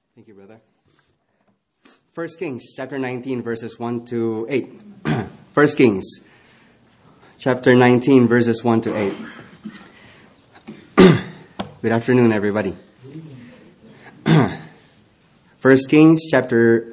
Thank you, brother. 1 Kings chapter 19 verses 1 to 8. 1 Kings chapter 19 verses 1 to 8. Good afternoon, everybody. 1 Kings chapter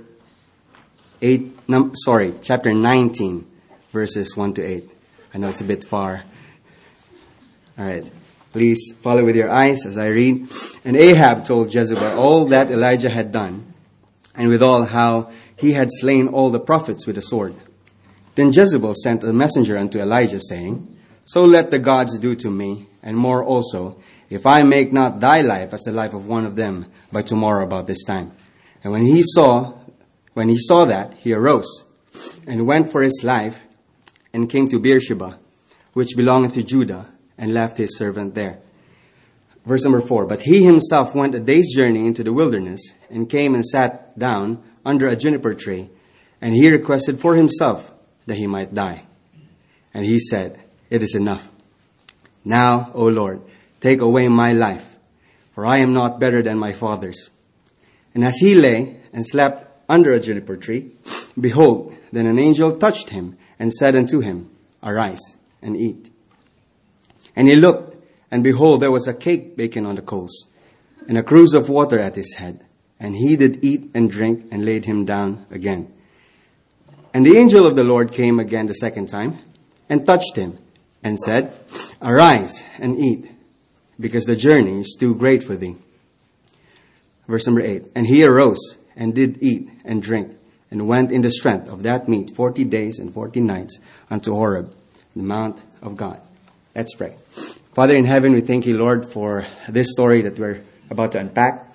19 verses 1 to 8. I know it's a bit far. All right. Please follow with your eyes as I read. And Ahab told Jezebel all that Elijah had done, and withal how he had slain all the prophets with a sword. Then Jezebel sent a messenger unto Elijah, saying, So let the gods do to me, and more also, if I make not thy life as the life of one of them by tomorrow about this time. And when he saw that, he arose, and went for his life, and came to Beersheba, which belongeth to Judah, and left his servant there. Verse number 4. But he himself went a day's journey into the wilderness, and came and sat down under a juniper tree, and he requested for himself that he might die. And he said, It is enough. Now, O Lord, take away my life, for I am not better than my fathers. And as he lay and slept under a juniper tree, behold, then an angel touched him, and said unto him, Arise, and eat. And he looked, and behold, there was a cake baken on the coals, and a cruse of water at his head. And he did eat and drink, and laid him down again. And the angel of the Lord came again the second time, and touched him, and said, Arise, and eat, because the journey is too great for thee. Verse number 8. And he arose, and did eat and drink, and went in the strength of that meat 40 days and 40 nights unto Horeb, the mount of God. Let's pray. Father in heaven, we thank you, Lord, for this story that we're about to unpack.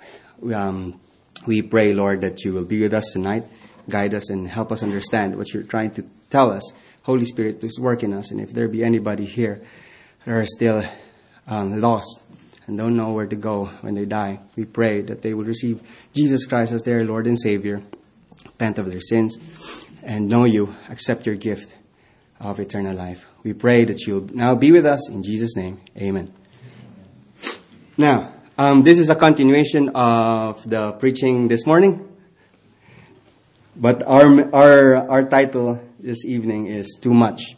We pray, Lord, that you will be with us tonight, guide us, and help us understand what you're trying to tell us. Holy Spirit, please work in us. And if there be anybody here that are still lost and don't know where to go when they die, we pray that they will receive Jesus Christ as their Lord and Savior, repent of their sins, and know you, accept your gift of eternal life. We pray that you'll now be with us in Jesus' name. Amen. Now, this is a continuation of the preaching this morning. But our title this evening is Too Much.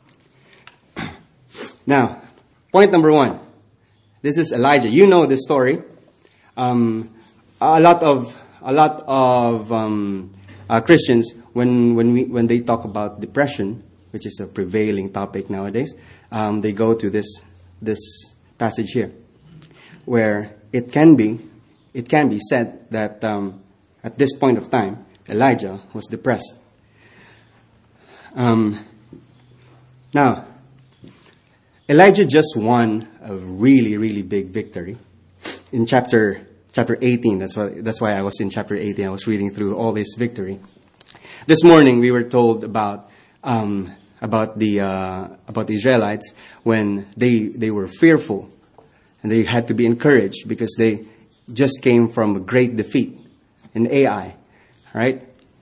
Now, point number 1. This is Elijah. You know this story. A lot of Christians, when they talk about depression, which is a prevailing topic nowadays, they go to this passage here, where it can be said that at this point of time, Elijah was depressed. Now, Elijah just won a really, really big victory in chapter 18. That's why I was in chapter 18. I was reading through all this victory. This morning we were told about the Israelites when they were fearful, and they had to be encouraged because they just came from a great defeat in Ai. Right?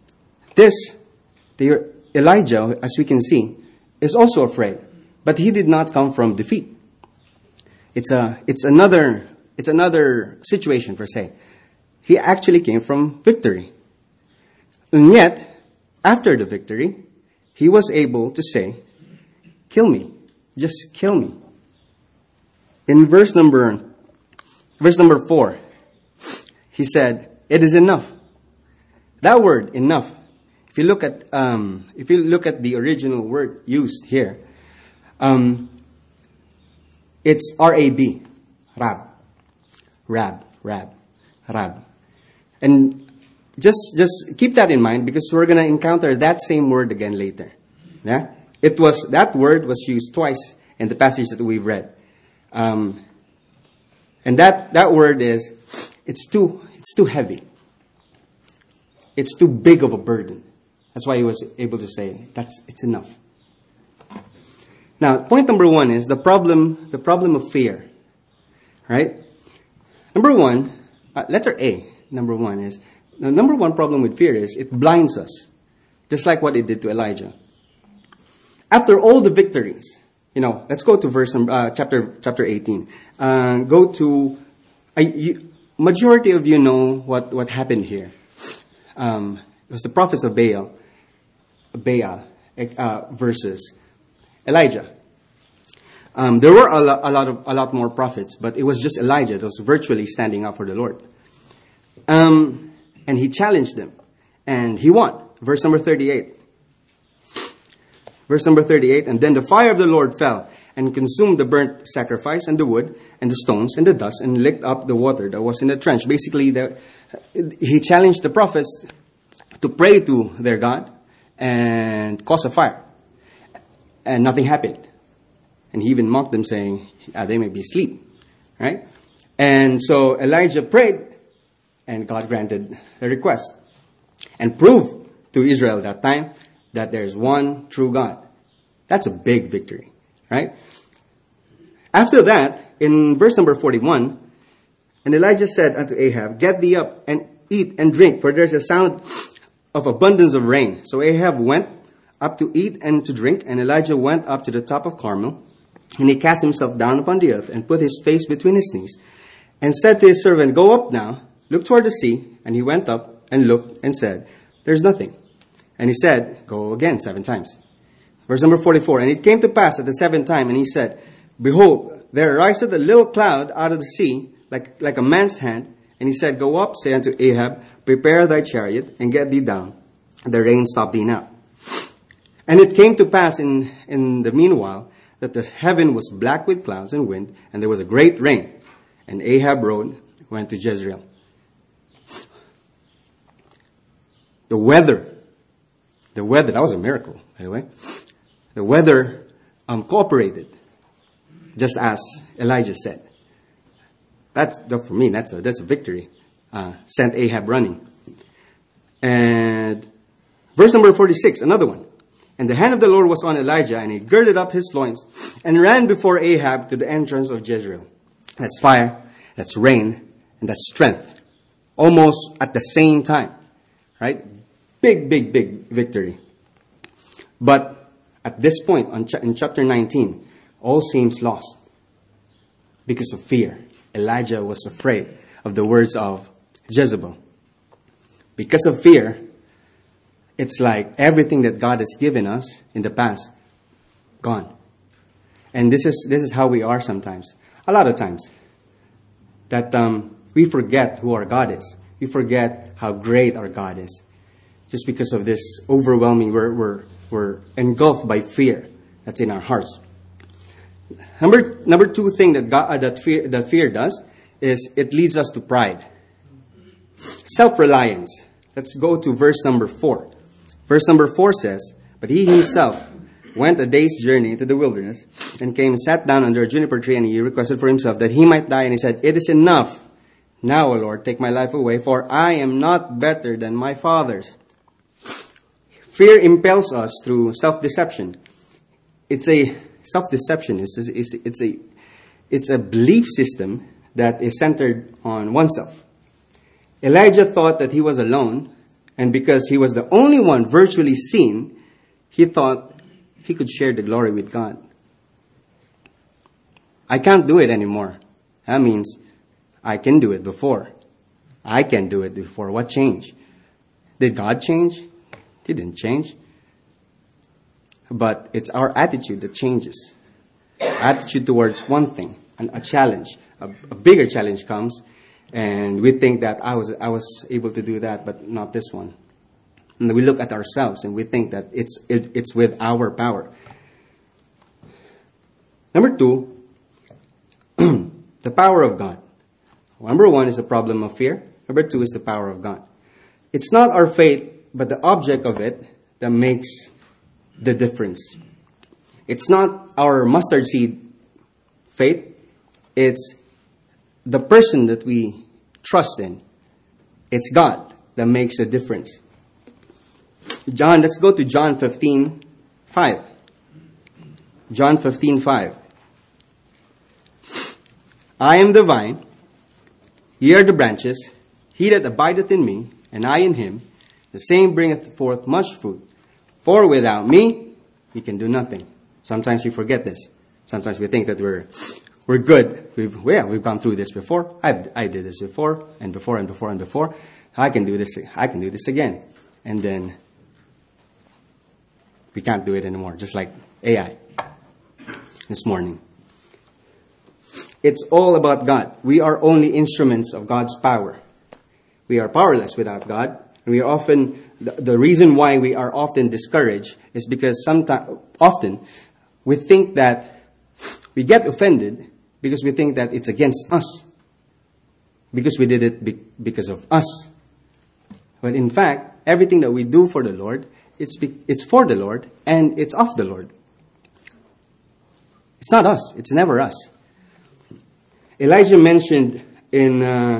Elijah, as we can see, is also afraid, but he did not come from defeat. It's another situation per se. He actually came from victory, and yet after the victory, he was able to say, Kill me. Just kill me. In verse number 4, he said, It is enough. That word, enough, if you look at the original word used here, it's R-A-B, rab. And just keep that in mind, because we're going to encounter that same word again later. Yeah? That word was used twice in the passage that we've read. And that word is, it's too heavy. It's too big of a burden. That's why he was able to say, it's enough. Now, point number 1 is the problem of fear. Right? Number 1, letter A, number 1 is, the number 1 problem with fear is it blinds us, just like what it did to Elijah. After all the victories, let's go to chapter 18. majority of you know what happened here. It was the prophets of Baal versus Elijah. There were a lot more prophets, but it was just Elijah that was virtually standing up for the Lord. And he challenged them, and he won. Verse number 38. Verse number 38, and then the fire of the Lord fell and consumed the burnt sacrifice and the wood and the stones and the dust and licked up the water that was in the trench. Basically, he challenged the prophets to pray to their God and cause a fire. And nothing happened. And he even mocked them, saying, they may be asleep. Right? And so Elijah prayed, and God granted the request. And proved to Israel that time that there's one true God. That's a big victory. Right? After that, in verse number 41, and Elijah said unto Ahab, get thee up and eat and drink, for there's a sound of abundance of rain. So Ahab went up to eat and to drink, and Elijah went up to the top of Carmel, and he cast himself down upon the earth and put his face between his knees, and said to his servant, go up now, look toward the sea. And he went up and looked and said, there's nothing. And he said, go again 7 times. Verse number 44, and it came to pass at the 7th time, and he said, behold, there ariseth a little cloud out of the sea, like a man's hand. And he said, go up, say unto Ahab, prepare thy chariot, and get thee down. The rain stopped thee now. And it came to pass in the meanwhile, that the heaven was black with clouds and wind, and there was a great rain. And Ahab rode, went to Jezreel. The weather, that was a miracle, by the way. The weather cooperated, just as Elijah said. For me, that's a victory. Sent Ahab running. And verse number 46, another one. And the hand of the Lord was on Elijah, and he girded up his loins and ran before Ahab to the entrance of Jezreel. That's fire, that's rain, and that's strength. Almost at the same time. Right? Big victory. But at this point, in chapter 19, all seems lost because of fear. Elijah was afraid of the words of Jezebel. Because of fear, it's like everything that God has given us in the past, gone. And this is how we are sometimes. A lot of times. That we forget who our God is. We forget how great our God is. Just because of this overwhelming, we're engulfed by fear that's in our hearts. Number 2 thing that fear does is it leads us to pride. Self-reliance. Let's go to verse number 4. Verse number 4 says, but he himself went a day's journey into the wilderness and came and sat down under a juniper tree, and he requested for himself that he might die. And he said, it is enough. Now, O Lord, take my life away, for I am not better than my fathers. Fear impels us through self-deception. Self-deception it's a belief system that is centered on oneself. Elijah thought that he was alone, and because he was the only one virtually seen, he thought he could share the glory with God. I can't do it anymore. That means I can do it before. I can do it before. What changed? Did God change? He didn't change. But it's our attitude that changes. Attitude towards one thing, a challenge. A bigger challenge comes, and we think that I was able to do that, but not this one. And we look at ourselves and we think that it's with our power. Number 2, the power of God. Number 1 is the problem of fear. Number 2 is the power of God. It's not our faith, but the object of it that makes the difference. It's not our mustard seed faith. It's the person that we trust in. It's God that makes the difference. Let's go to John 15:5. John 15:5. I am the vine, ye are the branches. He that abideth in me, and I in him, the same bringeth forth much fruit. For without me, he can do nothing. Sometimes we forget this. Sometimes we think that we're good. We've gone through this before. I did this before, and before, and before, and before. I can do this. I can do this again. And then we can't do it anymore, just like AI this morning. It's all about God. We are only instruments of God's power. We are powerless without God. And we are often, the reason why we are often discouraged is because often we think that we get offended because we think that it's against us. Because we did it because of us. But in fact, everything that we do for the Lord, it's for the Lord and it's of the Lord. It's not us. It's never us. Elijah mentioned in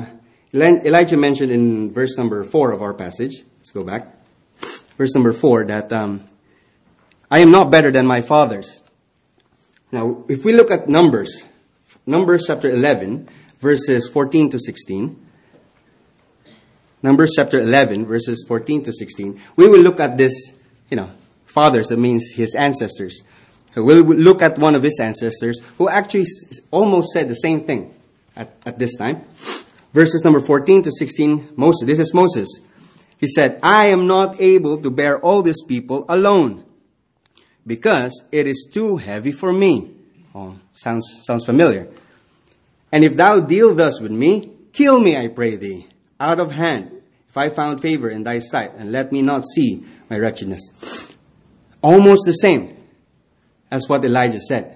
verse number 4 of our passage. Let's go back. Verse number 4 that I am not better than my fathers. Now, if we look at Numbers chapter 11, verses 14 to 16. Numbers chapter 11, verses 14 to 16. We will look at this, fathers, that means his ancestors. We'll look at one of his ancestors who actually almost said the same thing at this time. Verses number 14 to 16, Moses. This is Moses. He said, I am not able to bear all this people alone, because it is too heavy for me. Oh, sounds familiar. And if thou deal thus with me, kill me, I pray thee, out of hand, if I found favor in thy sight, and let me not see my wretchedness. Almost the same as what Elijah said.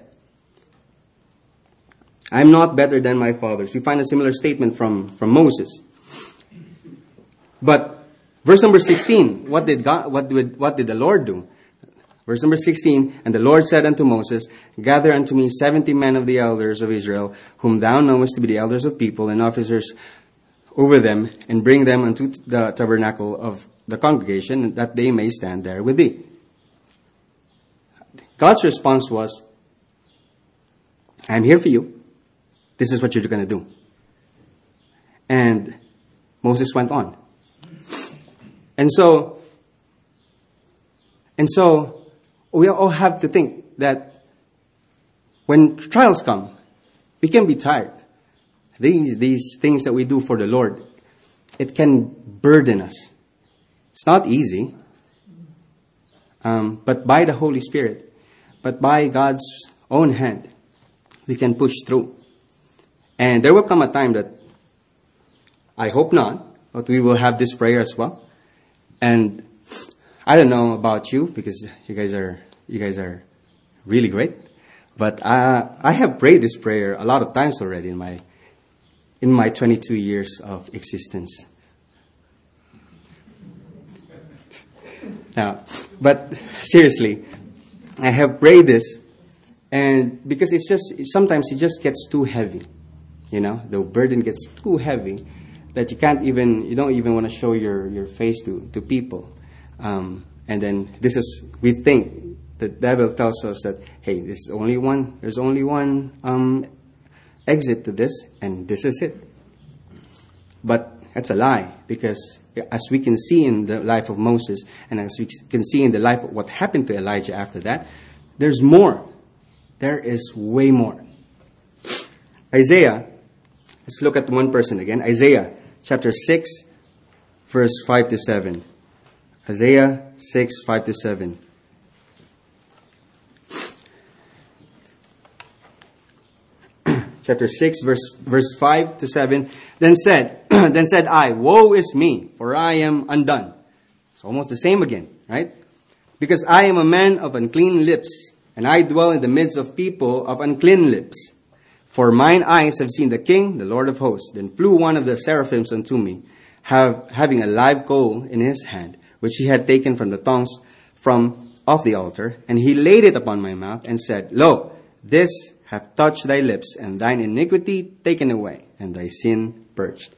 I am not better than my fathers. We find a similar statement from Moses. But verse number 16, what did the Lord do? Verse number 16, and the Lord said unto Moses, gather unto me 70 men of the elders of Israel, whom thou knowest to be the elders of people and officers over them, and bring them unto the tabernacle of the congregation, that they may stand there with thee. God's response was, I'm here for you. This is what you're going to do. And Moses went on. And so we all have to think that when trials come, we can be tired. These things that we do for the Lord, it can burden us. It's not easy. But by the Holy Spirit, but by God's own hand, we can push through. And there will come a time that, I hope not, but we will have this prayer as well. And I don't know about you, because you guys are really great. But I have prayed this prayer a lot of times already in my 22 years of existence. Now, but seriously, I have prayed this, and because sometimes it just gets too heavy. The burden gets too heavy that you don't even want to show your face to people. And then we think the devil tells us that, hey, there's only one exit to this, and this is it. But that's a lie, because as we can see in the life of Moses, and as we can see in the life of what happened to Elijah after that, there's more. There is way more. Isaiah, let's look at one person again. Isaiah chapter 6, verse 5 to 7. Isaiah 6, 5 to 7. Chapter 6, verse 5 to 7. Then said I, woe is me, for I am undone. It's almost the same again, right? Because I am a man of unclean lips, and I dwell in the midst of people of unclean lips. For mine eyes have seen the King, the Lord of hosts. Then flew one of the seraphims unto me, having a live coal in his hand, which he had taken from the tongs off the altar. And he laid it upon my mouth, and said, Lo, this hath touched thy lips, and thine iniquity taken away, and thy sin purged.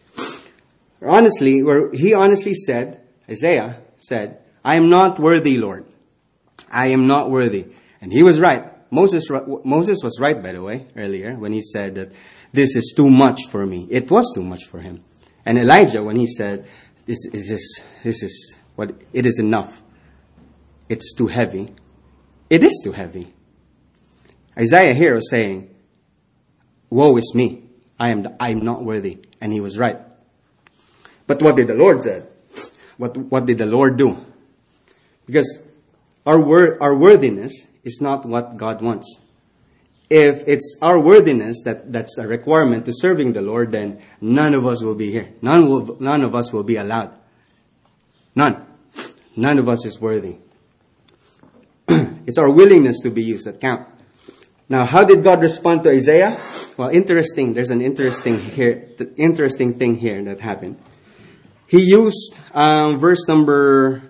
Isaiah said, I am not worthy, Lord. I am not worthy. And he was right. Moses was right, by the way, earlier, when he said that this is too much for me. It was too much for him. And Elijah, when he said, this is what it is enough. It's too heavy. It is too heavy. Isaiah here is saying, woe is me. I'm not worthy. And he was right. But what did the Lord say? What did the Lord do? Because our worthiness is not what God wants. If it's our worthiness that's a requirement to serving the Lord, then none of us will be here. None of us will be allowed. None. None of us is worthy. It's our willingness to be used that count. Now, how did God respond to Isaiah? Well, interesting. There's an interesting thing here that happened. He used verse number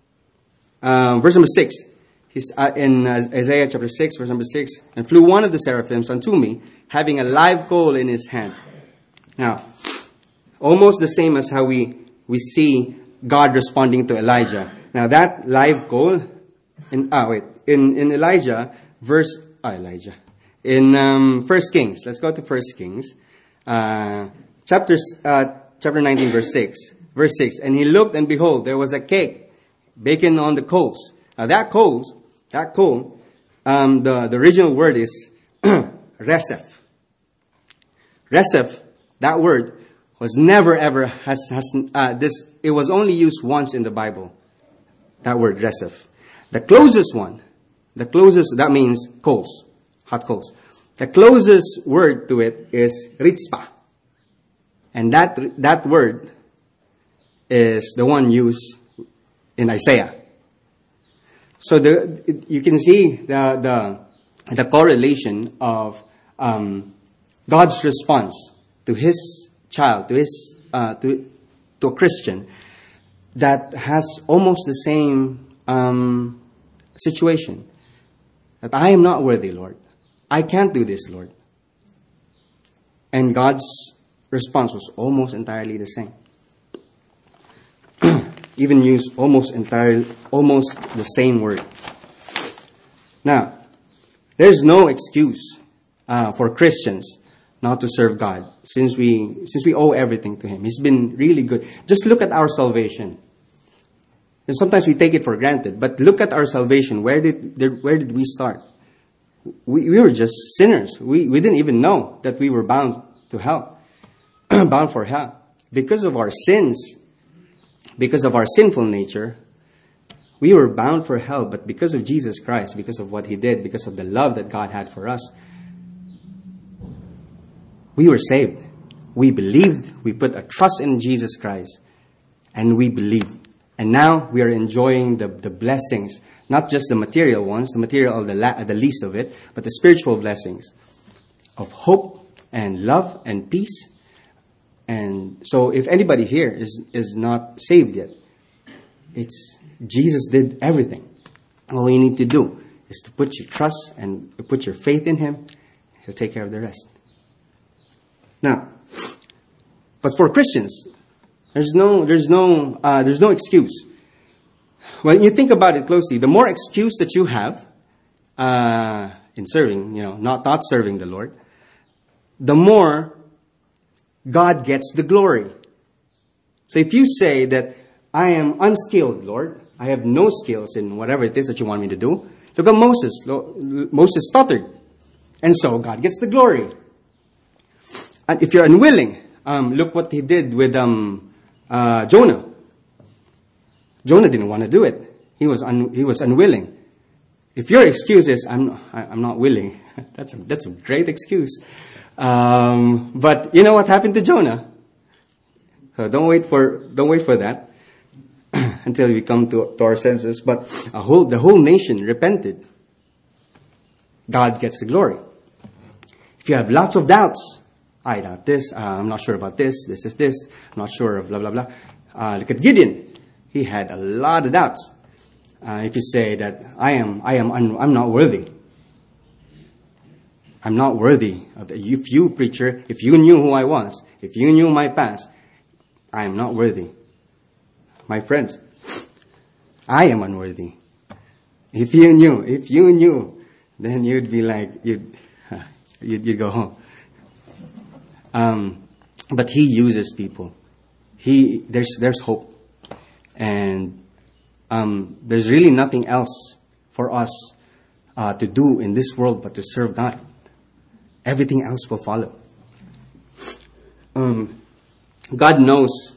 6. He's in Isaiah chapter 6, verse number 6. And flew one of the seraphims unto me, having a live coal in his hand. Now, almost the same as how we see God responding to Elijah. Now, that live coal, in Elijah, in 1 Kings. Let's go to 1 Kings. Chapter 19, verse 6. Verse 6. And he looked, and behold, there was a cake baking on the coals. Now that coal, the original word is resef. Resef, that word was never ever it was only used once in the Bible. That word resef. The closest one, that means coals, hot coals. The closest word to it is ritzpah. And that word is the one used in Isaiah. So you can see the correlation of God's response to his child, to a Christian that has almost the same situation. That I am not worthy, Lord. I can't do this, Lord. And God's response was almost entirely the same. Even used almost the same word. Now, there's no excuse for Christians not to serve God since we owe everything to Him. He's been really good. Just look at our salvation. And sometimes we take it for granted, but look at our salvation. Where did we start? We were just sinners. We didn't even know that we were bound to hell, bound for hell because of our sins. Because of our sinful nature, we were bound for hell. But because of Jesus Christ, because of what He did, because of the love that God had for us, we were saved. We believed. We put a trust in Jesus Christ. And we believed. And now we are enjoying the blessings. Not just the material ones, the material the least of it, but the spiritual blessings of hope and love and peace. And so if anybody here is not saved yet, it's Jesus did everything. All you need to do is to put your trust and put your faith in Him. He'll take care of the rest. Now, but for Christians, there's no excuse. When you think about it closely, the more excuse that you have in serving, not serving the Lord, the more God gets the glory. So if you say that I am unskilled, Lord, I have no skills in whatever it is that you want me to do, look at Moses. Moses stuttered. And so God gets the glory. And if you're unwilling, look what he did with Jonah. Jonah didn't want to do it. He was unwilling. If your excuse is I'm not willing, that's a great excuse. But you know what happened to Jonah? So don't wait for that until we come to our senses. But the whole nation repented. God gets the glory. If you have lots of doubts, I doubt this. I'm not sure about this. This is this. I'm not sure of blah blah blah. Look at Gideon. He had a lot of doubts. If you say that I'm not worthy. I'm not worthy of it. If you, preacher, if you knew who I was, if you knew my past, I am not worthy. My friends, I am unworthy. If you knew, then you'd be like, you'd go home. But He uses people. There's hope. And there's really nothing else for us to do in this world but to serve God. everything else will follow. God knows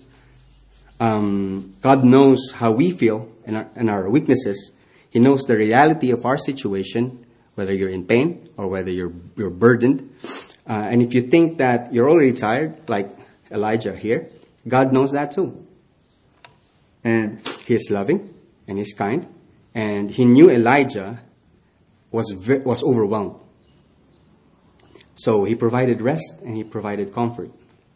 how we feel and our weaknesses. He knows the reality of our situation, whether you're in pain or whether you're burdened. And if you think that you're already tired, like Elijah here, God knows that too. And He is loving and He's kind. And He knew Elijah was overwhelmed. So He provided rest and He provided comfort.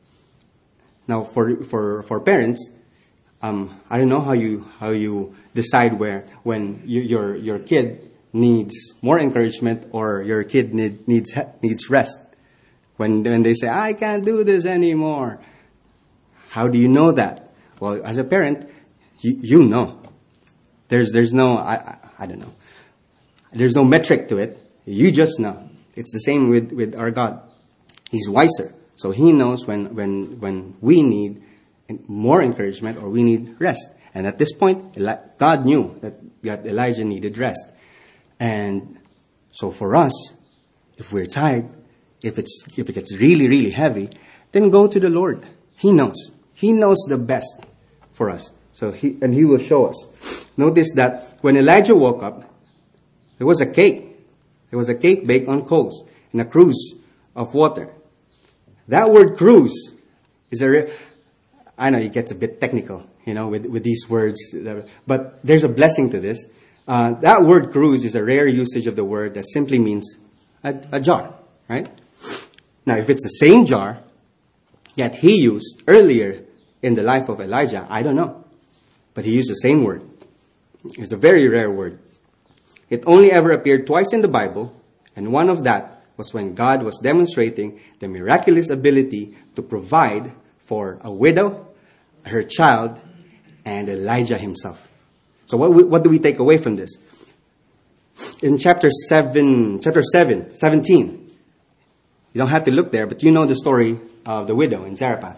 Now, for parents, I don't know how you decide when your kid needs more encouragement or your kid needs rest. When they say, I can't do this anymore. How do you know that? Well, as a parent, you know. There's no I don't know. There's no metric to it. You just know. It's the same with our God. He's wiser. So He knows when we need more encouragement or we need rest. And at this point, God knew that Elijah needed rest. And so for us, if we're tired, if it gets really, really heavy, then go to the Lord. He knows. He knows the best for us. So He will show us. Notice that when Elijah woke up, there was a cake. There was a cake baked on coals and a cruse of water. That word cruse is I know it gets a bit technical, with these words, but there's a blessing to this. That word cruse is a rare usage of the word that simply means a jar, right? Now, if it's the same jar that He used earlier in the life of Elijah, I don't know. But He used the same word. It's a very rare word. It only ever appeared twice in the Bible, and one of that was when God was demonstrating the miraculous ability to provide for a widow, her child, and Elijah himself. So what do we take away from this? In chapter 17, you don't have to look there, but you know the story of the widow in Zarephath.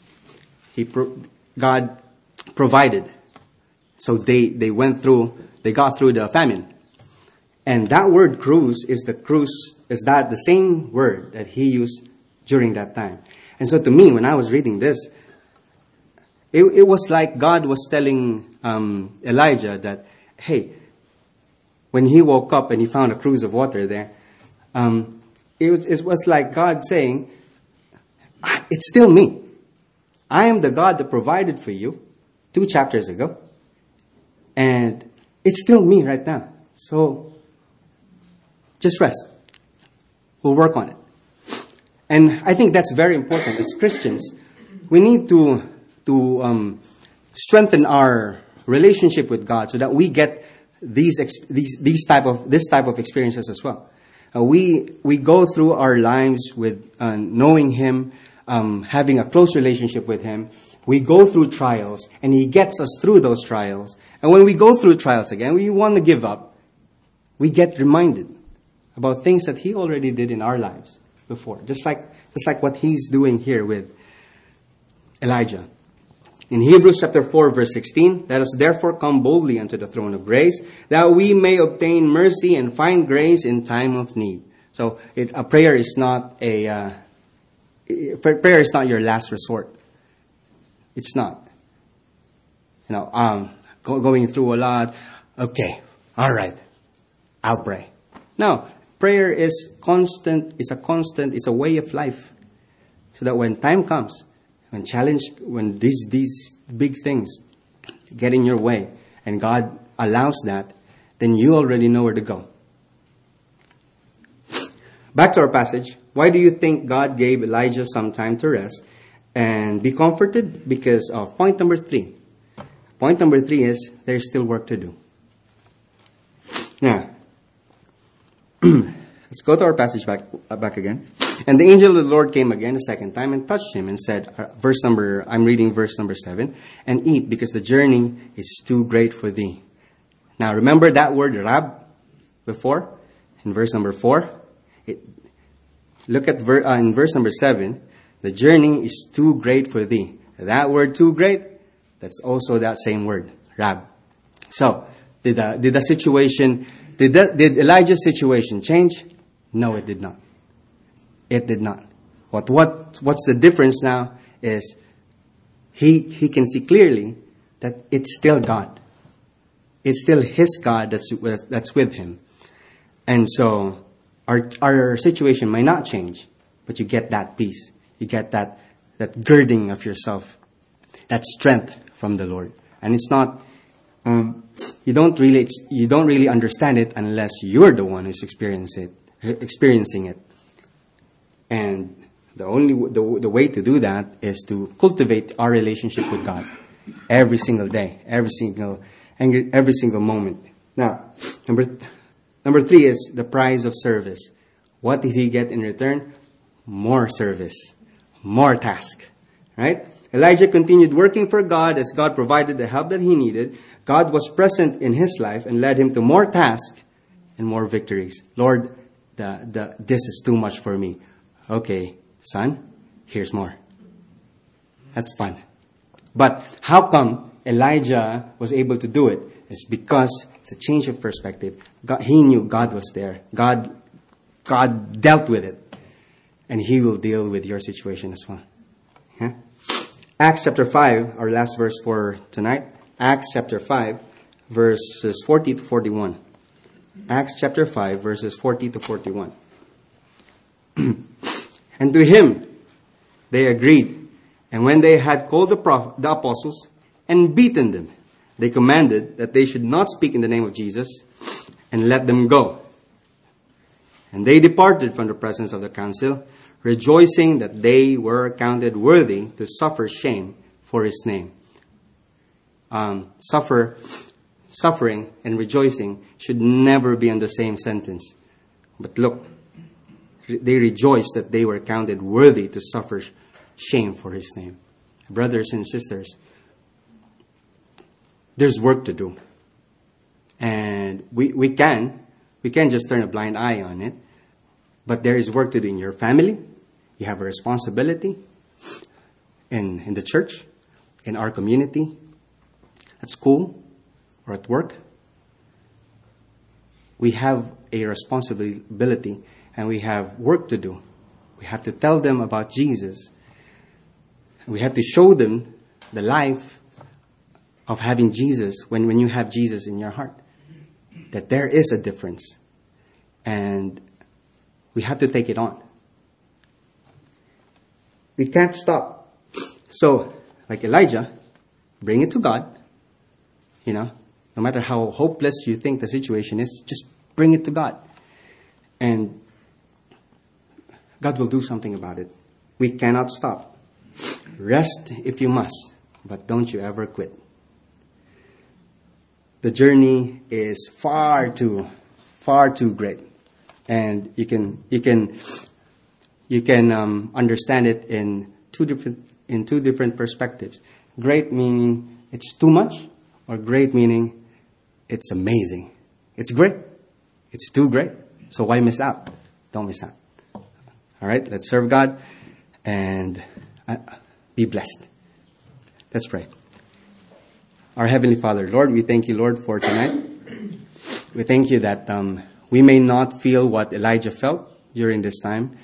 God provided. So they got through the famine. And that word cruse is the same word that He used during that time. And so to me, when I was reading this, it was like God was telling Elijah that, hey, when he woke up and he found a cruse of water there, it was like God saying, it's still me. I am the God that provided for you 2 chapters ago. And it's still me right now. So just rest. We'll work on it. And I think that's very important. As Christians, we need to strengthen our relationship with God so that we get this type of experiences as well. We go through our lives with knowing Him, having a close relationship with Him. We go through trials, and He gets us through those trials. And when we go through trials again, we want to give up. We get reminded about things that He already did in our lives before, just like what He's doing here with Elijah. In Hebrews chapter 4, verse 16, let us therefore come boldly unto the throne of grace, that we may obtain mercy and find grace in time of need. So a prayer is not prayer is not your last resort. It's not. Going through a lot. Okay, all right, I'll pray. No, prayer is constant. It's a way of life. So that when time comes, when these big things get in your way, and God allows that, then you already know where to go. Back to our passage. Why do you think God gave Elijah some time to rest and be comforted? Because of point number 3. Point number 3 is there's still work to do. Now, let's go to our passage back again. And the angel of the Lord came again a second time and touched him and said, I'm reading verse number 7, and eat, because the journey is too great for thee. Now, remember that word rab before? In verse number 4? Look at in verse number 7. The journey is too great for thee. That word too great, that's also that same word, rab. So, did Elijah's situation change? No, it did not. It did not. What's the difference now is he can see clearly that it's still God. It's still his God that's with him. And so our situation might not change, but you get that peace. You get that girding of yourself, that strength from the Lord. And it's not, you don't really understand it unless you're the one who's experiencing it. And the way to do that is to cultivate our relationship with God every single day, every single moment. Now, number 3 is the price of service. What did he get in return? More service, more task, right? Elijah continued working for God as God provided the help that he needed. God was present in his life and led him to more tasks and more victories. Lord, this is too much for me. Okay, son, here's more. That's fun. But how come Elijah was able to do it? It's because it's a change of perspective. He knew God was there. God dealt with it. And he will deal with your situation as well. Yeah? Acts chapter 5, our last verse for tonight. Acts chapter 5, verses 40 to 41. Acts chapter 5, verses 40 to 41. And to him they agreed. And when they had called the apostles and beaten them, they commanded that they should not speak in the name of Jesus, and let them go. And they departed from the presence of the council, rejoicing that they were counted worthy to suffer shame for his name. Suffering and rejoicing should never be in the same sentence. But look, they rejoiced that they were counted worthy to suffer shame for his name. Brothers and sisters, there's work to do. And we can just turn a blind eye on it. But there is work to do in your family. You have a responsibility in the church, in our community, at school, or at work. We have a responsibility and we have work to do. We have to tell them about Jesus. We have to show them the life of having Jesus when you have Jesus in your heart. That there is a difference. And we have to take it on. We can't stop. So, like Elijah, bring it to God. No matter how hopeless you think the situation is, just bring it to God. And God will do something about it. We cannot stop. Rest if you must, but don't you ever quit. The journey is far too great. And you can understand it in two different perspectives. Great meaning it's too much, or great meaning it's amazing. It's great. It's too great. So why miss out? Don't miss out. All right, let's serve God and be blessed. Let's pray. Our Heavenly Father, Lord, we thank you, Lord, for tonight. We thank you that we may not feel what Elijah felt during that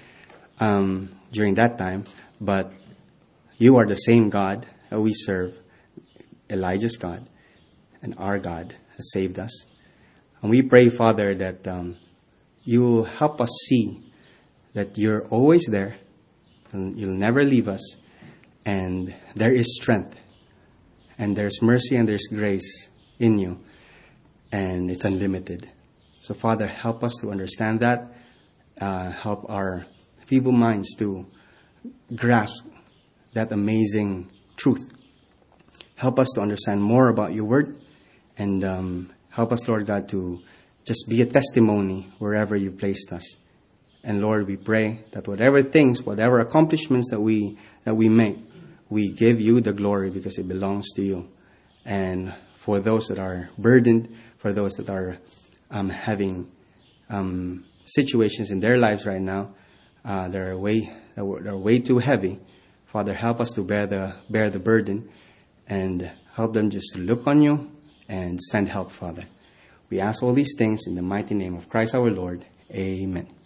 time, but you are the same God that we serve, Elijah's God, and our God has saved us. And we pray, Father, that you will help us see that you're always there, and you'll never leave us, and there is strength, and there's mercy, and there's grace in you, and it's unlimited. So, Father, help us to understand that. Help our feeble minds to grasp that amazing truth. Help us to understand more about your word. And help us, Lord God, to just be a testimony wherever you placed us. And Lord, we pray that whatever accomplishments that we make, we give you the glory because it belongs to you. And for those that are burdened, for those that are having situations in their lives right now, that are way too heavy, Father, help us to bear the burden, and help them just to look on you and send help, Father. We ask all these things in the mighty name of Christ our Lord. Amen.